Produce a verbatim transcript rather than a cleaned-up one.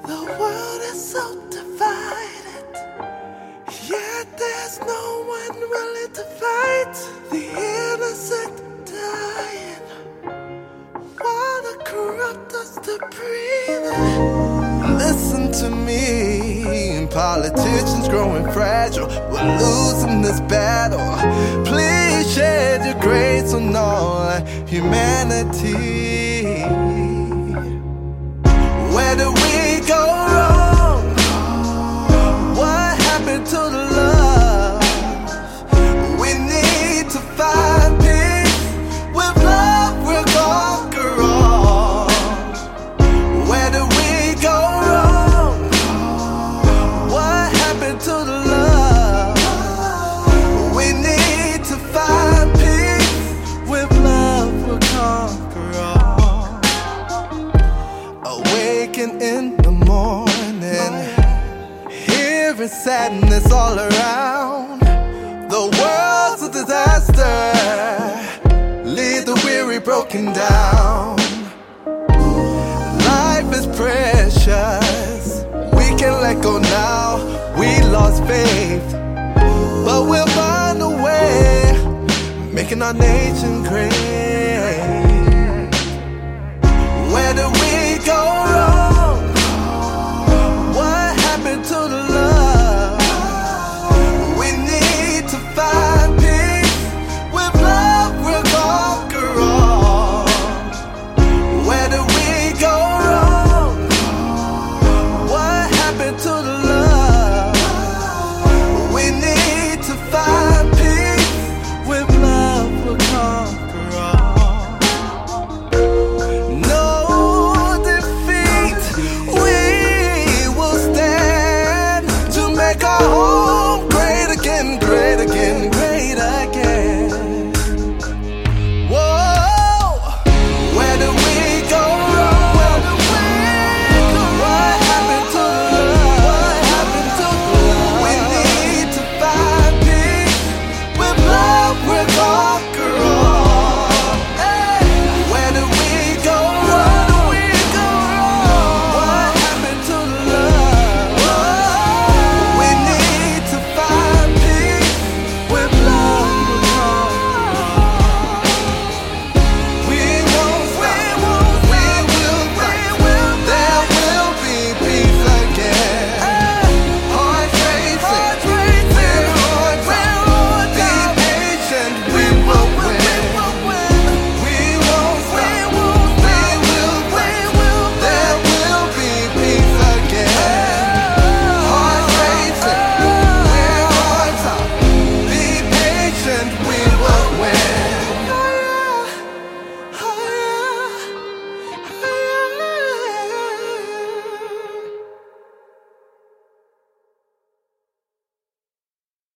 The world is so divided, yet there's no one willing to fight. The innocent dying, while the corrupt us to breathe. Listen to me, politicians growing fragile. We're losing this battle. Please shed your grace on all humanity. Where do we go wrong? What happened to the love? We need to find peace. With love we'll conquer all. Where do we go wrong? What happened to the love? We need to find peace. With love we'll conquer all. Awaken in the morning, hearing sadness all around. The world's a disaster, leave the weary broken down. Life is precious, we can let go now. We lost faith, but we'll find a way, making our nation great. Where do we go